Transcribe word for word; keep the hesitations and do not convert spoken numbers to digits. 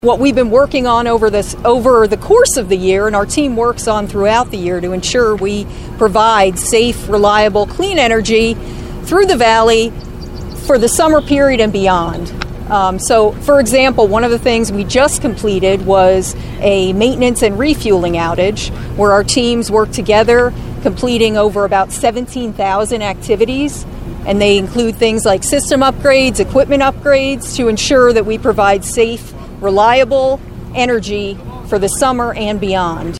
What we've been working on over this over the course of the year, and our team works on throughout the year to ensure we provide safe, reliable, clean energy through the valley for the summer period and beyond. Um, so, for example, one of the things we just completed was a maintenance and refueling outage where our teams worked together, completing over about seventeen thousand activities. And they include things like system upgrades, equipment upgrades to ensure that we provide safe, reliable energy for the summer and beyond.